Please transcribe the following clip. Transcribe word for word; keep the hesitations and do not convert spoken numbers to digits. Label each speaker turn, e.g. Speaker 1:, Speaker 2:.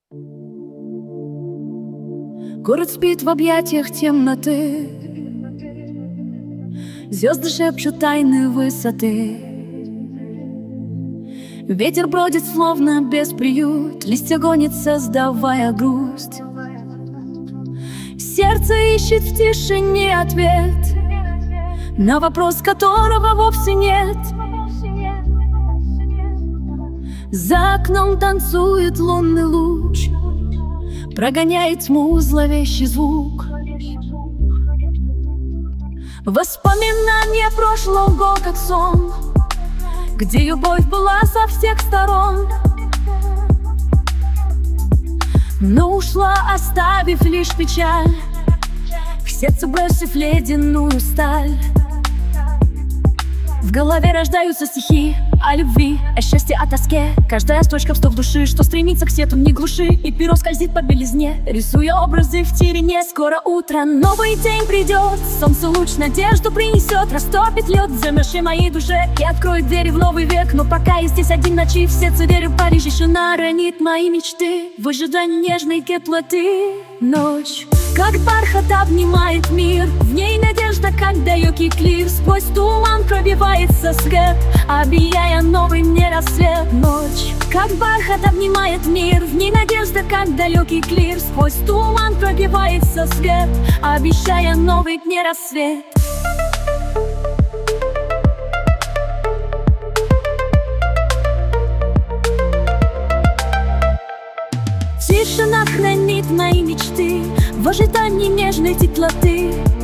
Speaker 1: Город спит в объятиях темноты, звезды шепчут тайны высоты. Ветер бродит, словно без приют, листья гонит, создавая грусть. Сердце ищет в тишине ответ на вопрос, которого вовсе нет. За окном танцует лунный луч, прогоняет тьму зловещий звук. Воспоминания прошлого, как сон, где любовь была со всех сторон, но ушла, оставив лишь печаль, в сердце бросив ледяную сталь. В голове рождаются стихи о любви, о счастье, о тоске. Каждая строчка вступ души, что стремится к свету, не глуши. И перо скользит по белизне, рисуя образы в тирине. Скоро утро, новый день придет, солнце луч надежду принесет, растопит лед в замерзшей моей душе и откроет двери в новый век. Но пока я здесь один, ночи в сердце верю, Париж еще наранит мои мечты в ожидании нежной теплоты. Ночь, как бархат, обнимает мир, в ней надежда, как далекий клир. Сквозь туман пробивается свет, объяя новый мне рассвет. Ночь, как бархат, обнимает мир, в ней надежда, как далекий клир. Сквозь туман пробивается свет, обещая новый мне рассвет. Тишина хранит мои мечты в ожидании нежной теплоты.